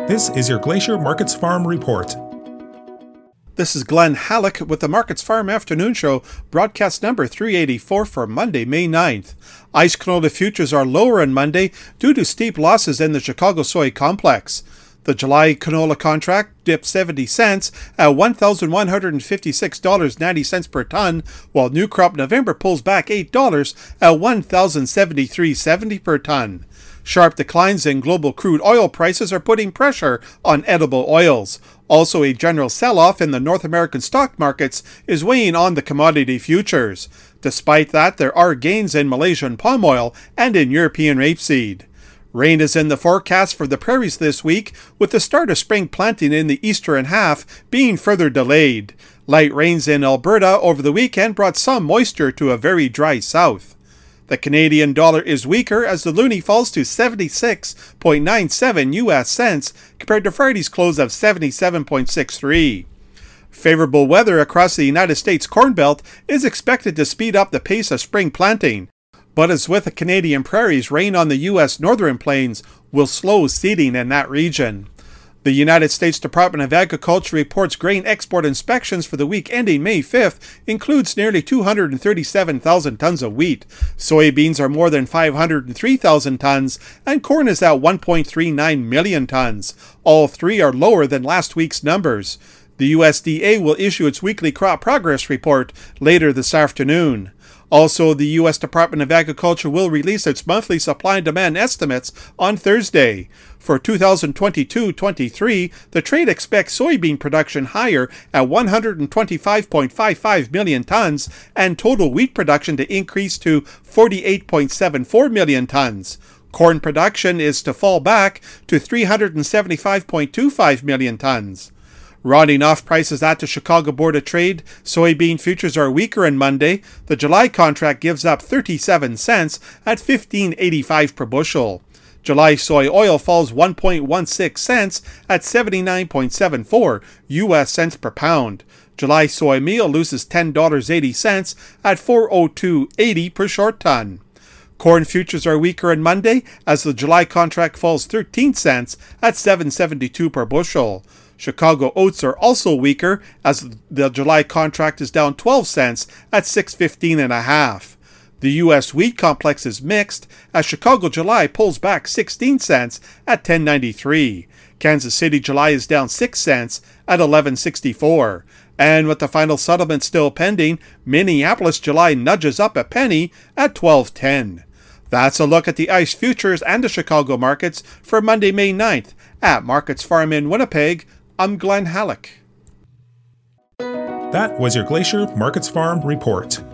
This is your Glacier Markets Farm Report. This is Glenn Halleck with the Markets Farm Afternoon Show, broadcast number 384 for Monday, May 9th. Ice canola futures are lower on Monday due to steep losses in the Chicago soy complex. The July canola contract dipped 70 cents at $1,156.90 per ton, while new crop November pulls back $8 at $1,073.70 per ton. Sharp declines in global crude oil prices are putting pressure on edible oils. Also, a general sell-off in the North American stock markets is weighing on the commodity futures. Despite that, there are gains in Malaysian palm oil and in European rapeseed. Rain is in the forecast for the prairies this week, with the start of spring planting in the eastern half being further delayed. Light rains in Alberta over the weekend brought some moisture to a very dry south. The Canadian dollar is weaker as the loonie falls to 76.97 US cents compared to Friday's close of 77.63. Favorable weather across the United States Corn Belt is expected to speed up the pace of spring planting, but as with the Canadian prairies, rain on the U.S. northern plains will slow seeding in that region. The United States Department of Agriculture reports grain export inspections for the week ending May 5th includes nearly 237,000 tons of wheat. Soybeans are more than 503,000 tons, and corn is at 1.39 million tons. All three are lower than last week's numbers. The USDA will issue its weekly crop progress report later this afternoon. Also, the U.S. Department of Agriculture will release its monthly supply and demand estimates on Thursday. For 2022-23, the trade expects soybean production higher at 125.55 million tons and total wheat production to increase to 48.74 million tons. Corn production is to fall back to 375.25 million tons. Rounding off prices at the Chicago Board of Trade, soybean futures are weaker on Monday. The July contract gives up 37 cents at $15.85 per bushel. July soy oil falls 1.16 cents at 79.74 US cents per pound. July soy meal loses $10.80 at 402.80 per short ton. Corn futures are weaker on Monday as the July contract falls 13 cents at $7.72 per bushel. Chicago oats are also weaker as the July contract is down 12 cents at $6.15.5. The U.S. wheat complex is mixed as Chicago July pulls back 16 cents at $10.93. Kansas City July is down 6 cents at $11.64. And with the final settlement still pending, Minneapolis July nudges up a penny at $12.10. That's a look at the ICE futures and the Chicago markets for Monday, May 9th. At Markets Farm in Winnipeg, I'm Glenn Halleck. That was your Glacier Markets Farm Report.